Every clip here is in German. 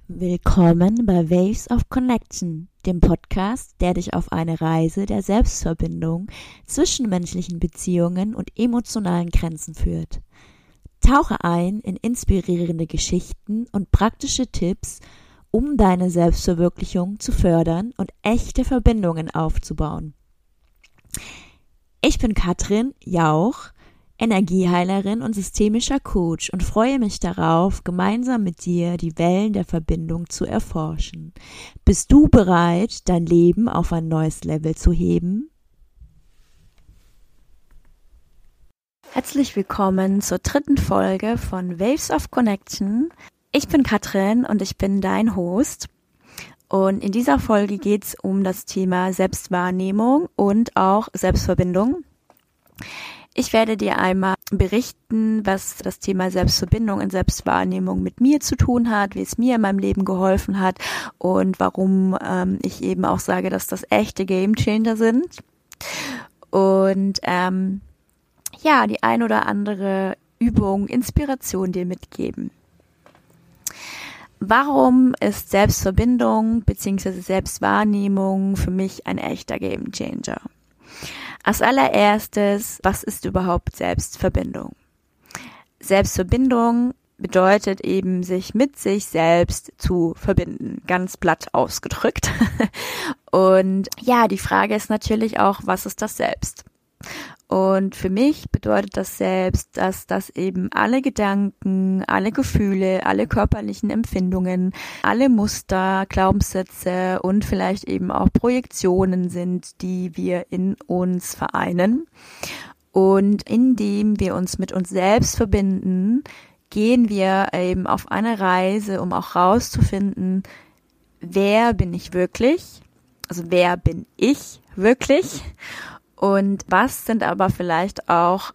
Willkommen bei Waves of Connection, dem Podcast, der dich auf eine Reise der Selbstverbindung, zwischenmenschlichen Beziehungen und emotionalen Grenzen führt. Tauche ein in inspirierende Geschichten und praktische Tipps, um deine Selbstverwirklichung zu fördern und echte Verbindungen aufzubauen. Ich bin Katrin Jauch, Energieheilerin und systemischer Coach und freue mich darauf, gemeinsam mit dir die Wellen der Verbindung zu erforschen. Bist du bereit, dein Leben auf ein neues Level zu heben? Herzlich willkommen zur 3. Folge von Waves of Connection. Ich bin Katrin und ich bin dein Host. Und in dieser Folge geht es um das Thema Selbstwahrnehmung und auch Selbstverbindung. Ich werde dir einmal berichten, was das Thema Selbstverbindung und Selbstwahrnehmung mit mir zu tun hat, wie es mir in meinem Leben geholfen hat und warum ich eben auch sage, dass das echte Gamechanger sind. Und die ein oder andere Übung, Inspiration dir mitgeben. Warum ist Selbstverbindung bzw. Selbstwahrnehmung für mich ein echter Gamechanger? Als allererstes, was ist überhaupt Selbstverbindung? Selbstverbindung bedeutet eben, sich mit sich selbst zu verbinden, ganz platt ausgedrückt. Und ja, die Frage ist natürlich auch, was ist das Selbst? Und für mich bedeutet das Selbst, dass das eben alle Gedanken, alle Gefühle, alle körperlichen Empfindungen, alle Muster, Glaubenssätze und vielleicht eben auch Projektionen sind, die wir in uns vereinen. Und indem wir uns mit uns selbst verbinden, gehen wir eben auf eine Reise, um auch rauszufinden, wer bin ich wirklich? Also wer bin ich wirklich? Und was sind aber vielleicht auch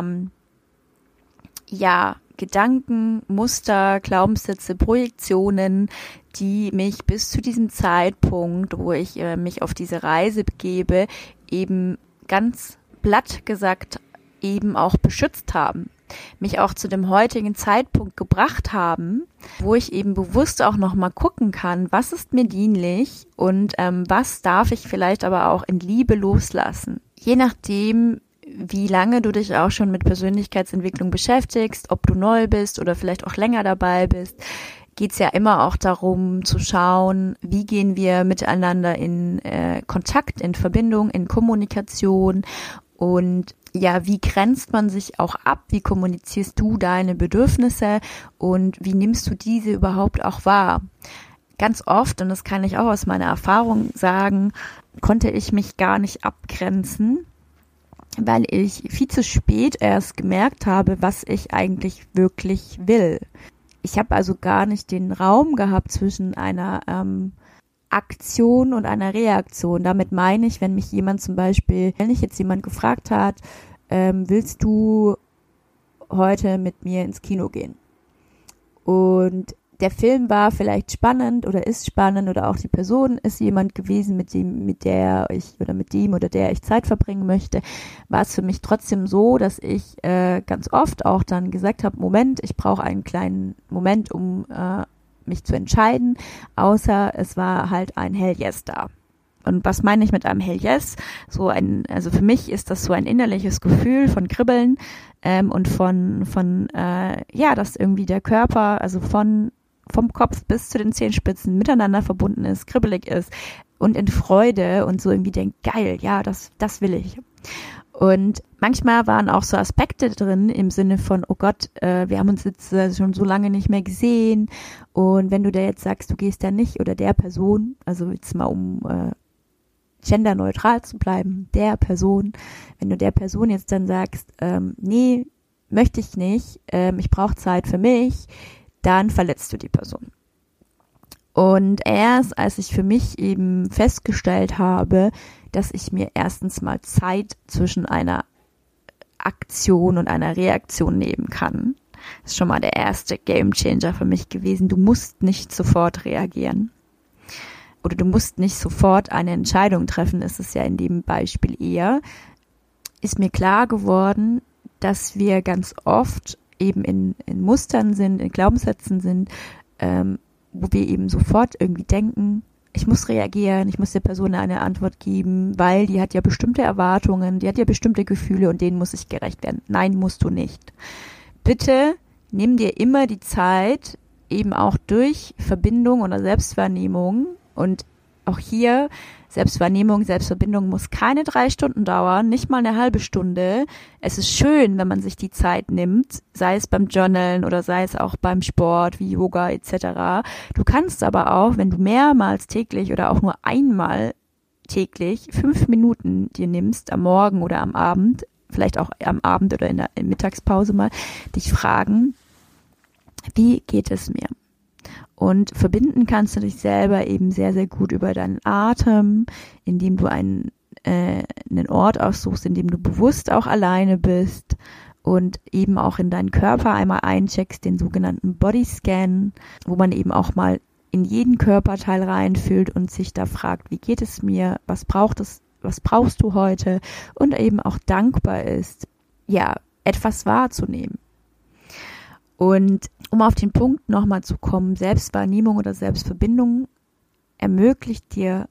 Gedanken, Muster, Glaubenssätze, Projektionen, die mich bis zu diesem Zeitpunkt, wo ich mich auf diese Reise begebe, eben ganz platt gesagt eben auch beschützt haben, mich auch zu dem heutigen Zeitpunkt gebracht haben, wo ich eben bewusst auch nochmal gucken kann, was ist mir dienlich und was darf ich vielleicht aber auch in Liebe loslassen. Je nachdem, wie lange du dich auch schon mit Persönlichkeitsentwicklung beschäftigst, ob du neu bist oder vielleicht auch länger dabei bist, geht's ja immer auch darum zu schauen, wie gehen wir miteinander in Kontakt, in Verbindung, in Kommunikation und ja, wie grenzt man sich auch ab, wie kommunizierst du deine Bedürfnisse und wie nimmst du diese überhaupt auch wahr? Ganz oft, und das kann ich auch aus meiner Erfahrung sagen, konnte ich mich gar nicht abgrenzen, weil ich viel zu spät erst gemerkt habe, was ich eigentlich wirklich will. Ich habe also gar nicht den Raum gehabt zwischen einer Aktion und einer Reaktion. Damit meine ich, wenn mich jemand zum Beispiel, wenn mich jetzt jemand gefragt hat, willst du heute mit mir ins Kino gehen? Und der Film war vielleicht spannend oder ist spannend oder auch die Person ist jemand gewesen, mit dem oder der ich Zeit verbringen möchte, war es für mich trotzdem so, dass ich ganz oft auch dann gesagt habe, Moment, ich brauche einen kleinen Moment, um mich zu entscheiden, außer es war halt ein Hell Yes da. Und was meine ich mit einem Hell Yes? Also für mich ist das so ein innerliches Gefühl von Kribbeln und dass irgendwie der Körper, also vom Kopf bis zu den Zehenspitzen miteinander verbunden ist, kribbelig ist und in Freude und so irgendwie denkt, geil, ja, das will ich. Und manchmal waren auch so Aspekte drin im Sinne von, oh Gott, wir haben uns jetzt schon so lange nicht mehr gesehen und wenn du da jetzt sagst, du gehst da nicht oder der Person, also jetzt mal um genderneutral zu bleiben, der Person, wenn du der Person jetzt dann sagst, nee, möchte ich nicht, ich brauche Zeit für mich, dann verletzt du die Person. Und erst als ich für mich eben festgestellt habe, dass ich mir erstens mal Zeit zwischen einer Aktion und einer Reaktion nehmen kann, ist schon mal der erste Gamechanger für mich gewesen. Du musst nicht sofort reagieren. Oder du musst nicht sofort eine Entscheidung treffen, ist es ja in dem Beispiel eher, ist mir klar geworden, dass wir ganz oft eben in Mustern sind, in Glaubenssätzen sind, wo wir eben sofort irgendwie denken, ich muss reagieren, ich muss der Person eine Antwort geben, weil die hat ja bestimmte Erwartungen, die hat ja bestimmte Gefühle und denen muss ich gerecht werden. Nein, musst du nicht. Bitte nimm dir immer die Zeit, eben auch durch Verbindung oder Selbstwahrnehmung, und auch hier Selbstwahrnehmung, Selbstverbindung muss keine 3 Stunden dauern, nicht mal eine halbe Stunde. Es ist schön, wenn man sich die Zeit nimmt, sei es beim Journalen oder sei es auch beim Sport wie Yoga etc. Du kannst aber auch, wenn du mehrmals täglich oder auch nur einmal täglich 5 Minuten dir nimmst, am Morgen oder am Abend, vielleicht auch am Abend oder in der Mittagspause mal, dich fragen, wie geht es mir? Und verbinden kannst du dich selber eben sehr, sehr gut über deinen Atem, indem du einen Ort aussuchst, in dem du bewusst auch alleine bist und eben auch in deinen Körper einmal eincheckst, den sogenannten Bodyscan, wo man eben auch mal in jeden Körperteil reinfühlt und sich da fragt, wie geht es mir, was brauchst du heute, und eben auch dankbar ist, ja, etwas wahrzunehmen. Und um auf den Punkt nochmal zu kommen, Selbstwahrnehmung oder Selbstverbindung ermöglicht dir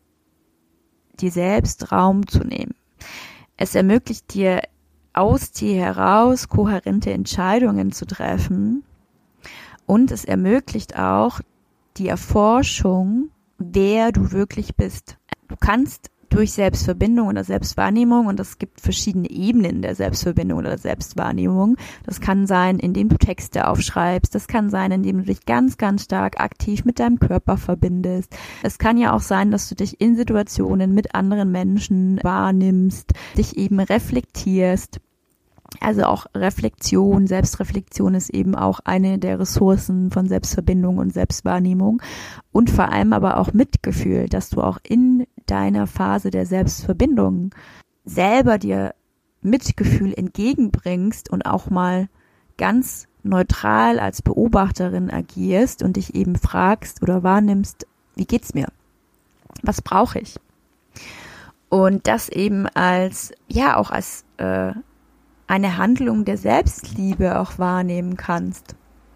selbst Raum zu nehmen. Es ermöglicht dir, aus dir heraus kohärente Entscheidungen zu treffen, und es ermöglicht auch die Erforschung, wer du wirklich bist. Du kannst durch Selbstverbindung oder Selbstwahrnehmung, und es gibt verschiedene Ebenen der Selbstverbindung oder Selbstwahrnehmung. Das kann sein, indem du Texte aufschreibst. Das kann sein, indem du dich ganz, ganz stark aktiv mit deinem Körper verbindest. Es kann ja auch sein, dass du dich in Situationen mit anderen Menschen wahrnimmst, dich eben reflektierst. Also auch Reflexion, Selbstreflexion ist eben auch eine der Ressourcen von Selbstverbindung und Selbstwahrnehmung, und vor allem aber auch Mitgefühl, dass du auch in deiner Phase der Selbstverbindung selber dir Mitgefühl entgegenbringst und auch mal ganz neutral als Beobachterin agierst und dich eben fragst oder wahrnimmst, wie geht's mir? Was brauche ich? Und das eben als, ja, auch als eine Handlung der Selbstliebe auch wahrnehmen kannst.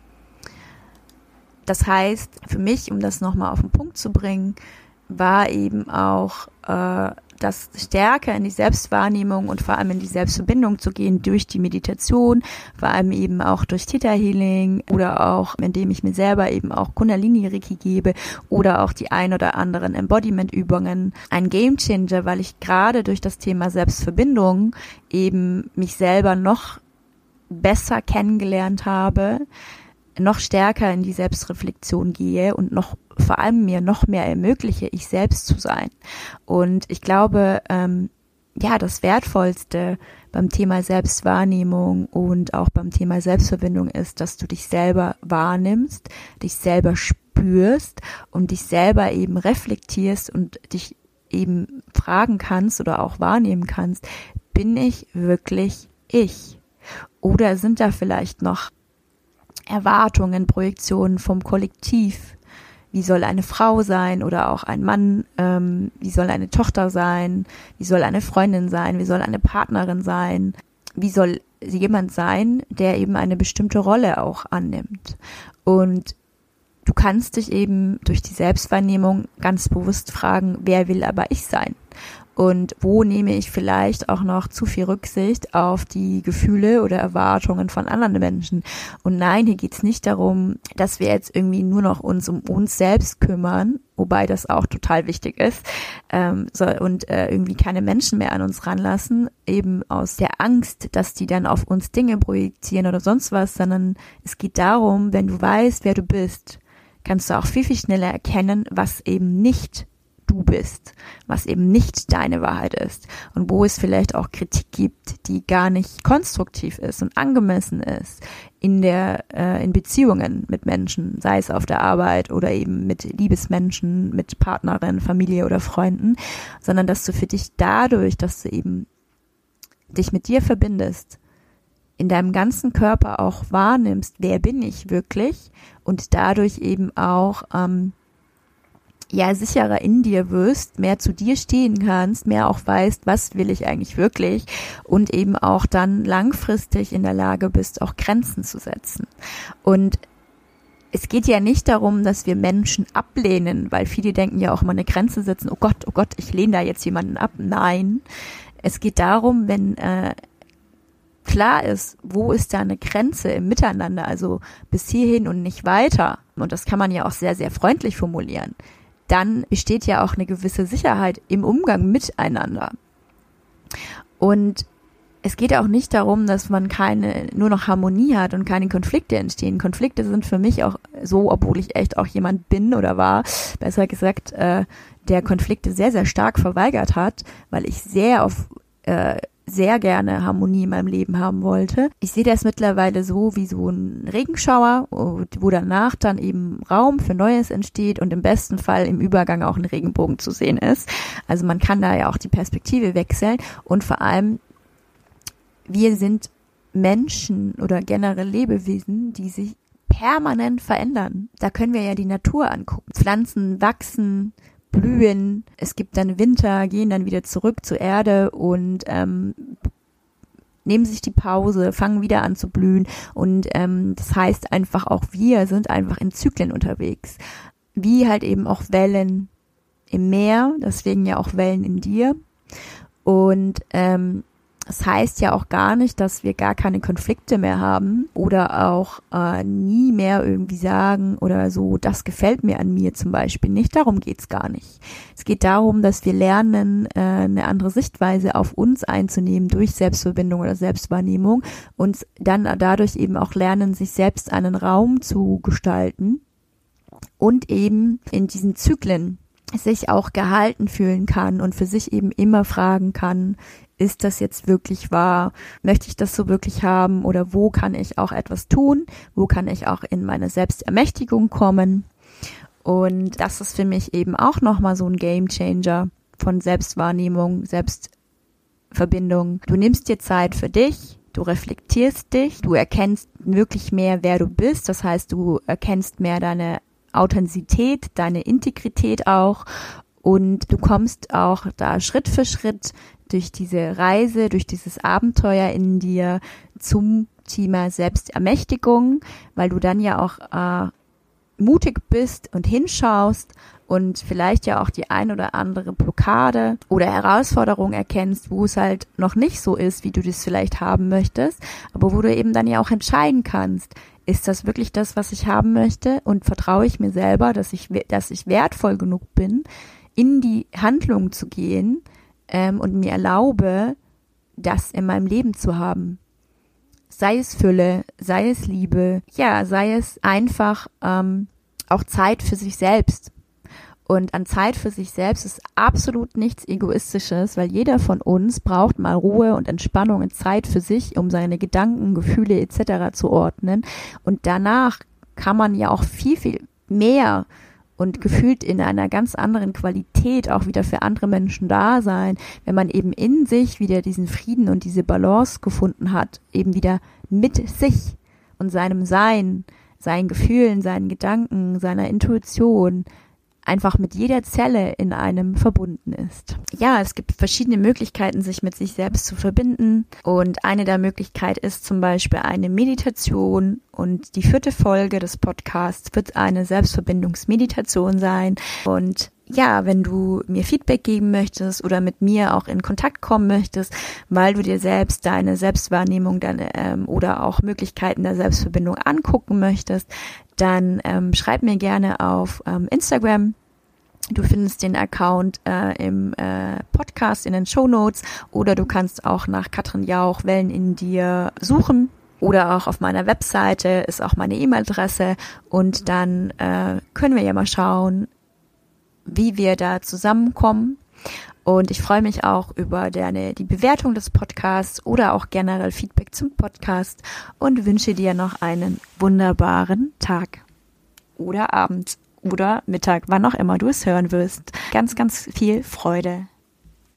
Das heißt, für mich, um das nochmal auf den Punkt zu bringen, war eben auch das stärker in die Selbstwahrnehmung und vor allem in die Selbstverbindung zu gehen durch die Meditation, vor allem eben auch durch Theta Healing oder auch, indem ich mir selber eben auch Kundalini Reiki gebe oder auch die ein oder anderen Embodiment Übungen, ein Gamechanger, weil ich gerade durch das Thema Selbstverbindung eben mich selber noch besser kennengelernt habe, noch stärker in die Selbstreflexion gehe und noch vor allem mir noch mehr ermögliche, ich selbst zu sein. Und ich glaube, das Wertvollste beim Thema Selbstwahrnehmung und auch beim Thema Selbstverbindung ist, dass du dich selber wahrnimmst, dich selber spürst und dich selber eben reflektierst und dich eben fragen kannst oder auch wahrnehmen kannst, bin ich wirklich ich? Oder sind da vielleicht noch Erwartungen, Projektionen vom Kollektiv? Wie soll eine Frau sein oder auch ein Mann? Wie soll eine Tochter sein? Wie soll eine Freundin sein? Wie soll eine Partnerin sein? Wie soll jemand sein, der eben eine bestimmte Rolle auch annimmt? Und du kannst dich eben durch die Selbstwahrnehmung ganz bewusst fragen, wer will aber ich sein? Und wo nehme ich vielleicht auch noch zu viel Rücksicht auf die Gefühle oder Erwartungen von anderen Menschen? Und nein, hier geht's nicht darum, dass wir jetzt irgendwie nur noch uns um uns selbst kümmern, wobei das auch total wichtig ist, irgendwie keine Menschen mehr an uns ranlassen, eben aus der Angst, dass die dann auf uns Dinge projizieren oder sonst was, sondern es geht darum, wenn du weißt, wer du bist, kannst du auch viel, viel schneller erkennen, was eben nicht du bist, was eben nicht deine Wahrheit ist und wo es vielleicht auch Kritik gibt, die gar nicht konstruktiv ist und angemessen ist in Beziehungen mit Menschen, sei es auf der Arbeit oder eben mit Liebesmenschen, mit Partnerin, Familie oder Freunden, sondern dass du für dich dadurch, dass du eben dich mit dir verbindest, in deinem ganzen Körper auch wahrnimmst, wer bin ich wirklich, und dadurch eben auch sicherer in dir wirst, mehr zu dir stehen kannst, mehr auch weißt, was will ich eigentlich wirklich, und eben auch dann langfristig in der Lage bist, auch Grenzen zu setzen. Und es geht ja nicht darum, dass wir Menschen ablehnen, weil viele denken ja auch immer eine Grenze setzen, oh Gott, ich lehne da jetzt jemanden ab. Nein, es geht darum, wenn klar ist, wo ist da eine Grenze im Miteinander, also bis hierhin und nicht weiter. Und das kann man ja auch sehr, sehr freundlich formulieren. Dann besteht ja auch eine gewisse Sicherheit im Umgang miteinander. Und es geht auch nicht darum, dass man nur noch Harmonie hat und keine Konflikte entstehen. Konflikte sind für mich auch so, obwohl ich echt auch jemand bin oder war, besser gesagt, der Konflikte sehr, sehr stark verweigert hat, weil ich sehr gerne Harmonie in meinem Leben haben wollte. Ich sehe das mittlerweile so wie so ein Regenschauer, wo danach dann eben Raum für Neues entsteht und im besten Fall im Übergang auch ein Regenbogen zu sehen ist. Also man kann da ja auch die Perspektive wechseln und vor allem wir sind Menschen oder generell Lebewesen, die sich permanent verändern. Da können wir ja die Natur angucken. Pflanzen wachsen, blühen, es gibt dann Winter, gehen dann wieder zurück zur Erde und nehmen sich die Pause, fangen wieder an zu blühen und das heißt einfach auch wir sind einfach in Zyklen unterwegs. Wie halt eben auch Wellen im Meer, deswegen ja auch Wellen in dir und das heißt ja auch gar nicht, dass wir gar keine Konflikte mehr haben oder auch nie mehr irgendwie sagen oder so, das gefällt mir an mir zum Beispiel nicht. Darum geht's gar nicht. Es geht darum, dass wir lernen, eine andere Sichtweise auf uns einzunehmen durch Selbstverbindung oder Selbstwahrnehmung und dann dadurch eben auch lernen, sich selbst einen Raum zu gestalten und eben in diesen Zyklen sich auch gehalten fühlen kann und für sich eben immer fragen kann, ist das jetzt wirklich wahr? Möchte ich das so wirklich haben? Oder wo kann ich auch etwas tun? Wo kann ich auch in meine Selbstermächtigung kommen? Und das ist für mich eben auch nochmal so ein Gamechanger von Selbstwahrnehmung, Selbstverbindung. Du nimmst dir Zeit für dich, du reflektierst dich, du erkennst wirklich mehr, wer du bist. Das heißt, du erkennst mehr deine Authentizität, deine Integrität auch. Und du kommst auch da Schritt für Schritt durch diese Reise, durch dieses Abenteuer in dir zum Thema Selbstermächtigung, weil du dann ja auch mutig bist und hinschaust und vielleicht ja auch die ein oder andere Blockade oder Herausforderung erkennst, wo es halt noch nicht so ist, wie du das vielleicht haben möchtest, aber wo du eben dann ja auch entscheiden kannst, ist das wirklich das, was ich haben möchte und vertraue ich mir selber, dass ich wertvoll genug bin, in die Handlung zu gehen und mir erlaube, das in meinem Leben zu haben. Sei es Fülle, sei es Liebe, ja, sei es einfach auch Zeit für sich selbst. Und an Zeit für sich selbst ist absolut nichts Egoistisches, weil jeder von uns braucht mal Ruhe und Entspannung und Zeit für sich, um seine Gedanken, Gefühle etc. zu ordnen. Und danach kann man ja auch viel, viel mehr und gefühlt in einer ganz anderen Qualität auch wieder für andere Menschen da sein, wenn man eben in sich wieder diesen Frieden und diese Balance gefunden hat, eben wieder mit sich und seinem Sein, seinen Gefühlen, seinen Gedanken, seiner Intuition, einfach mit jeder Zelle in einem verbunden ist. Ja, es gibt verschiedene Möglichkeiten, sich mit sich selbst zu verbinden und eine der Möglichkeiten ist zum Beispiel eine Meditation und die 4. Folge des Podcasts wird eine Selbstverbindungsmeditation sein und ja, wenn du mir Feedback geben möchtest oder mit mir auch in Kontakt kommen möchtest, weil du dir selbst deine Selbstwahrnehmung oder auch Möglichkeiten der Selbstverbindung angucken möchtest, dann schreib mir gerne auf Instagram. Du findest den Account im Podcast in den Shownotes oder du kannst auch nach Katrin Jauch Wellen in dir suchen. Oder auch auf meiner Webseite ist auch meine E-Mail-Adresse und dann können wir ja mal schauen, wie wir da zusammenkommen. Und ich freue mich auch über die Bewertung des Podcasts oder auch generell Feedback zum Podcast und wünsche dir noch einen wunderbaren Tag oder Abend oder Mittag, wann auch immer du es hören wirst. Ganz, ganz viel Freude.